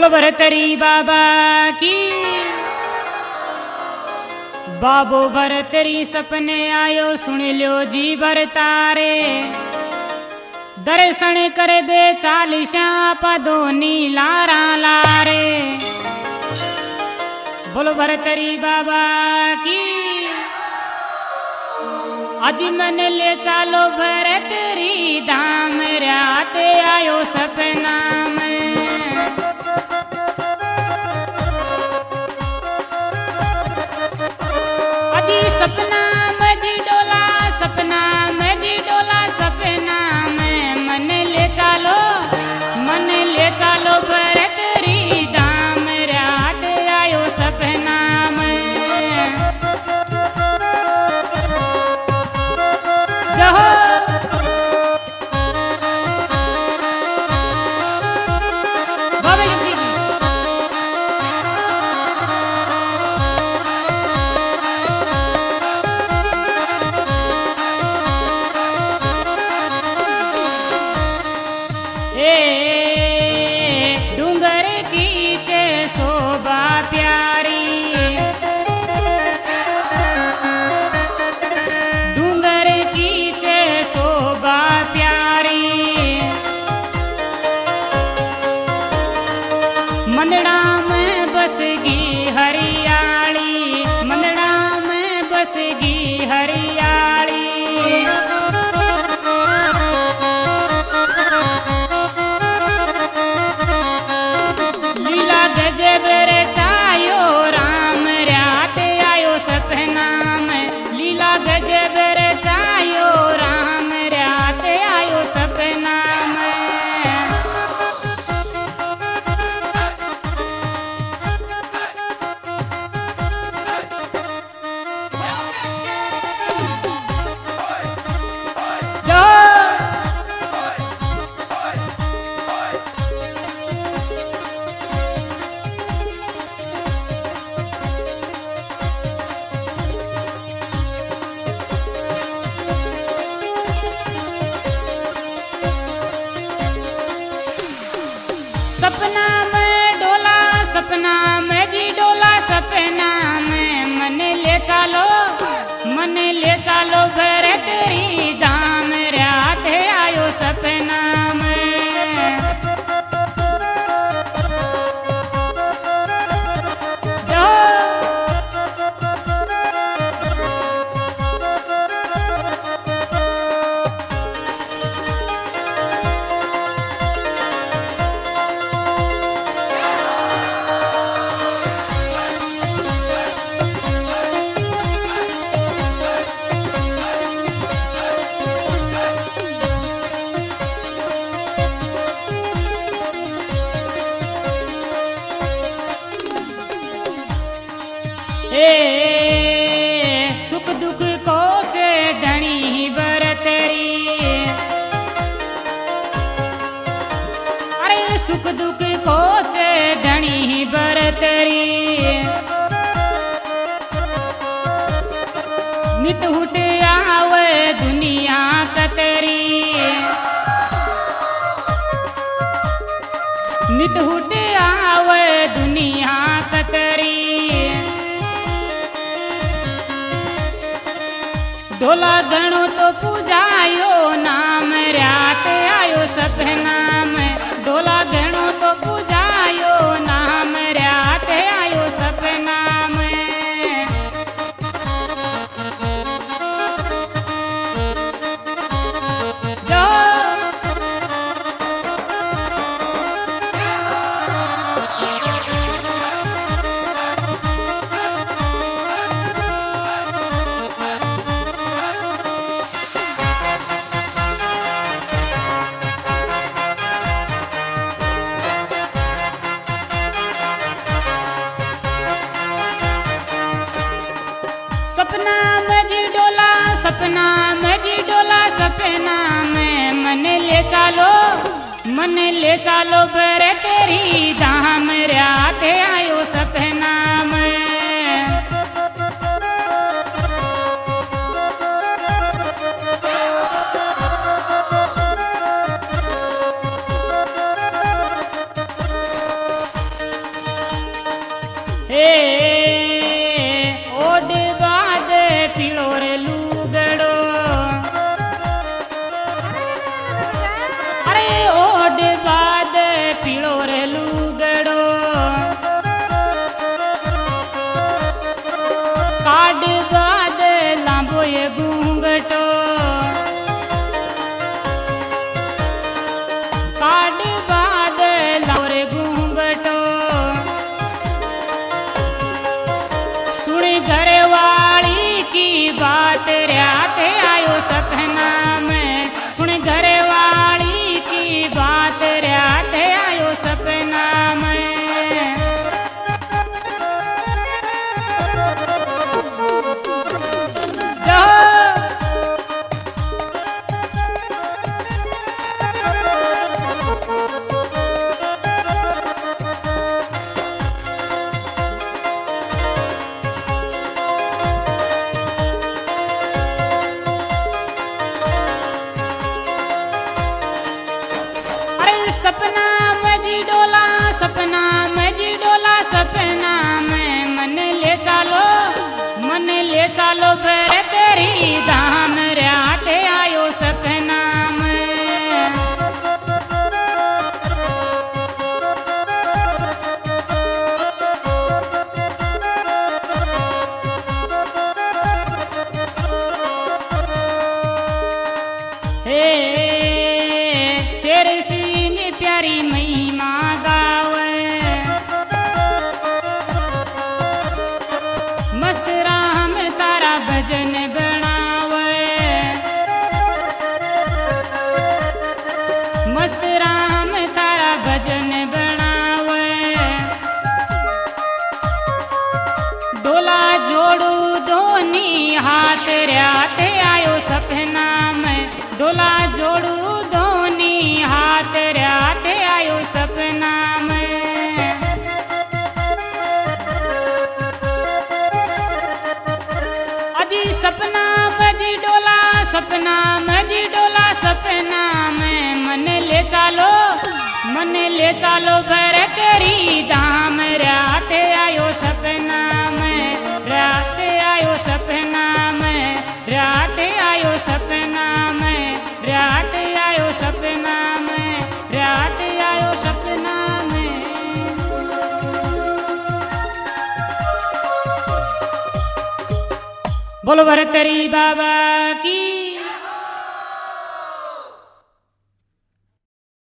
बोलो भरतरी बाबा की। बाबो भरतरी सपने आयो सुन लो जी भरतारे, दर्शन करे बे चालीसा पदोनी लारा लारे। बोलो भरतरी बाबा की। आज मन ले चालो भरतरी धाम, रात आयो सपना में। अजी सपना में जी डोला, सपना में जी डोला, सपना में मन ले चालो, मन ले चालो भरतरी धाम, रात आयो सपना में। जहो बाबा जी की। डूंगर की चे शोभा प्यारी, डूंगर की चे शोभा प्यारी। मंदड़ा में बसगी हरियाली, मंदड़ा में बसगी हरियाली। लीला गजब रचायो राम, रात आयो सपना में। लीला गजब रचायो राम, रात आयो सपना में। जो सपना में डोला, सपना में जी डोला, सपना में मन ले चालो, मन ले चालो भरतरी धाम, रात आयो सपना में। जो सुख दुख को से धनी भरतरी, अरे सुख दुख को से धनी भरतरी। नित हुट आवे दुनिया कतरी, नित हुट आवे दुनिया कतरी। ढोला गणो तो पूजायो नाम, रात आयो सपना में। ढोला गणो तो पूजायो नाम, रात आयो सपना में। जो सपना में जी डोला, सपना में जी डोला, सपना में मन ले चालो, मन ले चालो भरतरी धाम, रात आयो सपना में। ले चालो भरत री धाम रात आयो सपना में। हे शेर सिंह प्यारी महिमा गावे मस्त राम तारा भजन बनावे मस्त राम तारा भजन बनावे डोला जोड़ू दोनी हाथ रात आयो सपना में डोला जोड़ू दोनी हाथ रात आयो सपना में। अजी सपना मजी डोला सपना मजी डोला सपना में मन ले चालो भरत री धाम रात आयो सपना में रात आयो सपना में रात आयो सपना में रात आयो सपना में रात आयो सपना में। बोलो भरतरी बाबा की।